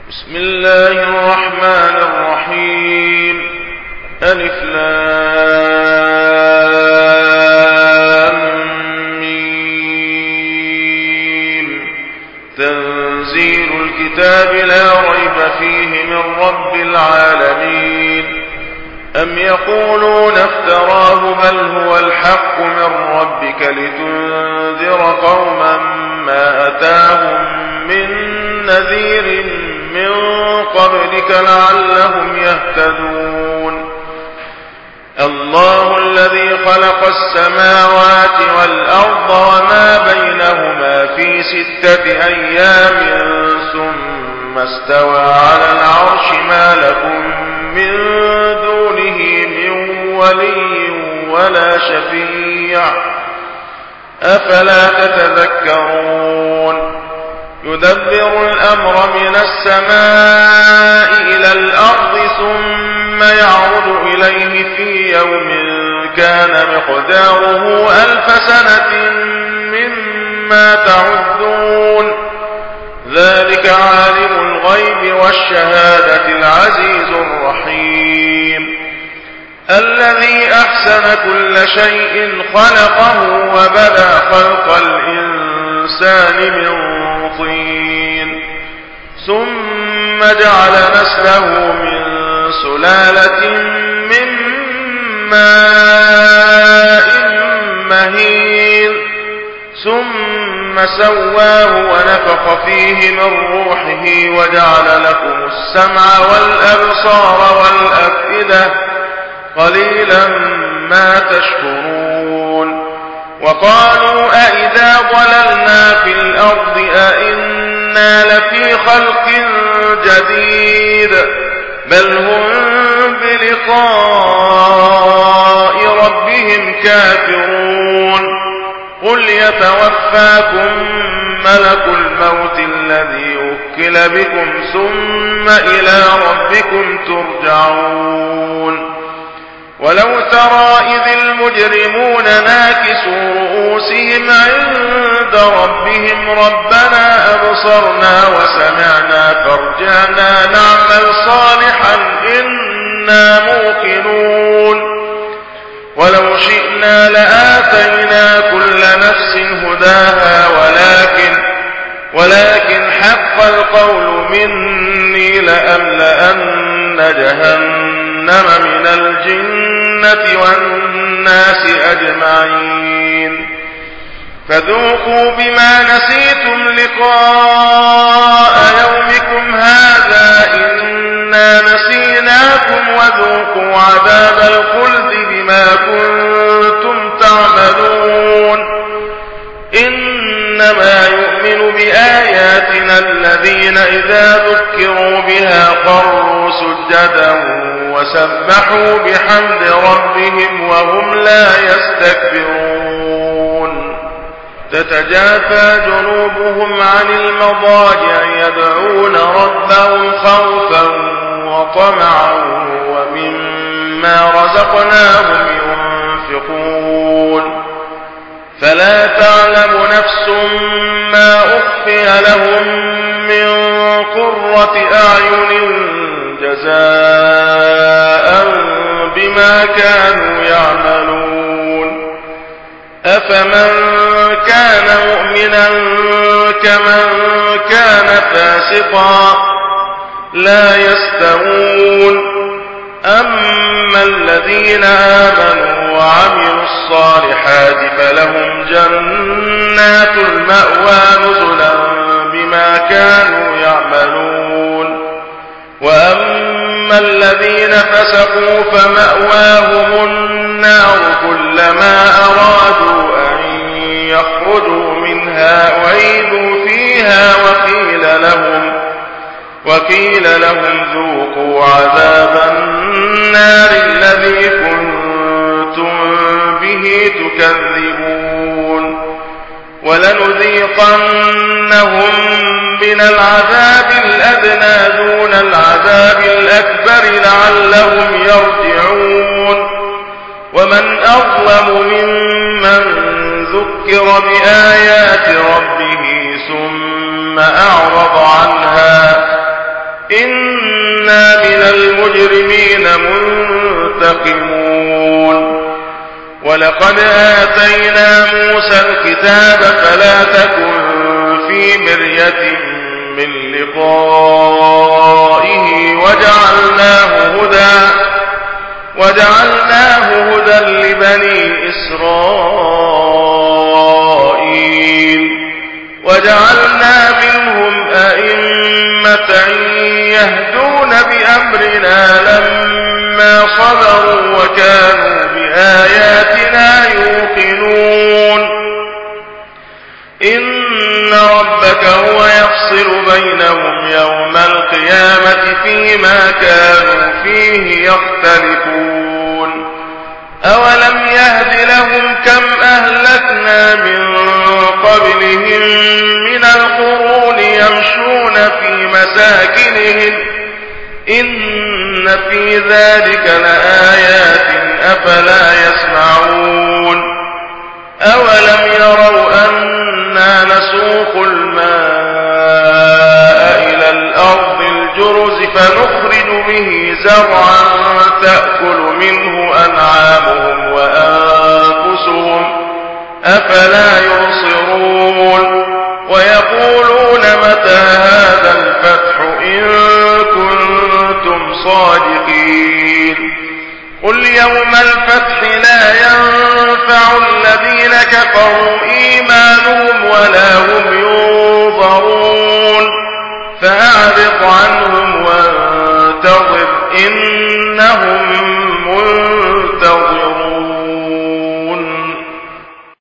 بسم الله الرحمن الرحيم. ألف لام ميم. تنزيل الكتاب لا ريب فيه من رب العالمين. أم يقولون افتراه بل هو الحق من ربك لتنذر قوما ما أتاهم من نذير من قبلك لعلهم يهتدون. الله الذي خلق السماوات والأرض وما بينهما في 6 أيام ثم استوى على العرش ما لكم من دونه من ولي ولا شفيع أفلا تتذكرون. يدبر الأمر من السماء إلى الأرض ثم يعرض إليه في يوم كان مقداره 1000 سنة مما تعدون. ذلك عالم الغيب والشهادة العزيز الرحيم. الذي أحسن كل شيء خلقه وبدأ خلق الإنسان من طين ثم جعل نسله من سلالة من ماء مهين ثم سواه ونفخ فيه من روحه وجعل لكم السمع والأبصار والأفئدة قليلا ما تشكرون. وقالوا أئذا ضللنا في الأرض أئنا لفي خلق جديد بل هم بلقاء ربهم كافرون. قل يتوفاكم ملك الموت الذي وكل بكم ثم إلى ربكم ترجعون. ولو ترى إذ المجرمون ناكسوا رؤوسهم عند ربهم ربنا أبصرنا وسمعنا فارجعنا نعمل صالحا إنا موقنون. ولو شئنا لآتينا كل نفس هداها ولكن حق القول مني لأملأن جهنم من الجنة والناس أجمعين. فذوقوا بما نسيتم لقاء يومكم هذا إنا نسيناكم وذوقوا عذاب الخلد بما كنتم تعملون. إنما يؤمن بآياتنا الذين إذا ذكروا بها خروا سجدا وسبحوا بحمد ربهم وهم لا يستكبرون. تتجافى جنوبهم عن المضاجع يدعون ربهم خوفا وطمعا ومما رزقناهم ينفقون. فلا تعلم نفس ما أخفي لهم من قرة أعين جزاء بما كانوا يعملون. أفمن كان مؤمنا كمن كان فاسقا لا يستوون. أما الذين آمنوا وعملوا الصالحات فلهم جنات المأوى نزلا بما كانوا يعملون. وأما الذين فسقوا فمأواهم النار كلما أرادوا أن يخرجوا منها أعيدوا فيها وقيل لهم ذوقوا عذاب النار الذي كنتم به تكذبون. ولنذيقنهم من العذاب الأدنى دون العذاب الأكبر لعلهم يرجعون. ومن أظلم ممن ذكر بآيات ربه ثم أعرض عنها منتقمون ولقد آتينا موسى الكتاب فلا تكن في مرية من لقائه وجعلناه هدى لبني إسرائيل وجعلنا منهم أئمة يهدون بأمرنا لما صبروا وكانوا بآياتنا يوقنون إن ربك هو يفصل بينهم يوم القيامة فيما كانوا فيه يختلفون أولم يهد لهم كم أهلكنا من قبلهم من القرون يمشون في مساكنهم إن في ذلك لآيات أفلا يسمعون أولم يروا أنا نسوق الماء إلى الأرض الجرز فنخرج به زرعا تأكل منه أنعامهم وأنفسهم أفلا يبصرون ويقولون متى هذا الفتح إن كنتم صادقين قل يوم الفتح لا ينفع الذين كفروا إيمانهم ولا هم ينظرون فأعرض عنهم وانتظر إنهم